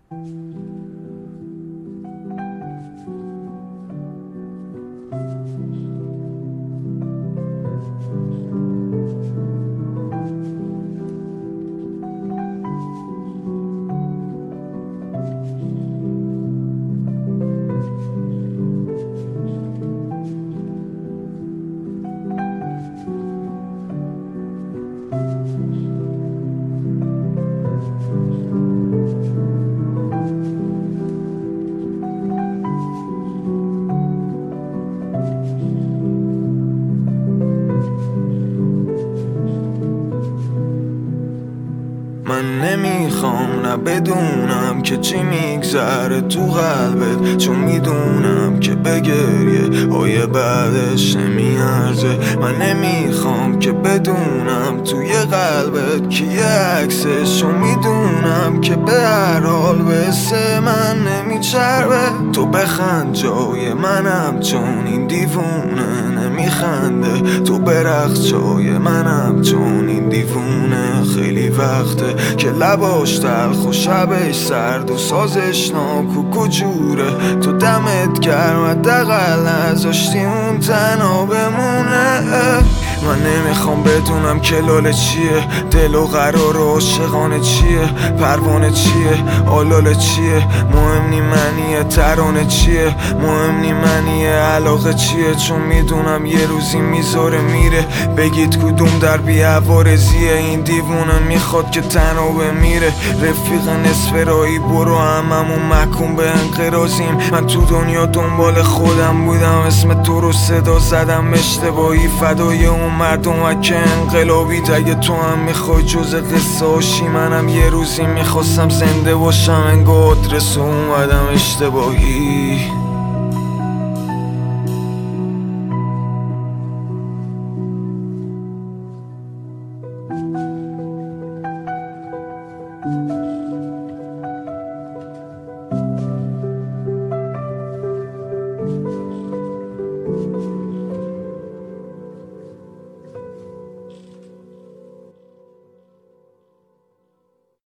من نمیخوام نه بدونم که چی میگذره تو قلبت، چون میدونم که به گریه های بعدش نمیارزه. من نمیخوام که بدونم توی قلبت کیه عکسش، چون میدونم که به هر حال بسه من نمیچربه. تو بخند جای منم چون این دیوونه نمیخنده، تو برقص جای منم چون این دیوونه خیلی وقته که لباش تلخ و شبش سرد و سازش ناکوک و جوره. تو دمت گرم حداقل نذاشتی اون تنها بمونه. من نمیخوام بدونم که لاله چیه، دل و قرار و عاشقانه چیه، پروانه چیه، آلاله چیه، مهم نی منیه، ترانه چیه، مهم نی منیه، علاقه چیه. چون میدونم یه روزی میذاره میره، بگید کدوم در بی‌عوارضیه. این دیوونه میخواد که تنها بمیره. رفیق نصف راهی برو هممون محکوم به انقراضیم. من تو دنیا دنبال خودم بودم، اسم تو رو صدا زدم اشتباهی، فدای اون مردم که انقلابی. اگه تو هم میخوای جز قصه هاشی، منم یه روزی میخواستم زنده باشم، انگار آدرس اومدم اشتباهی.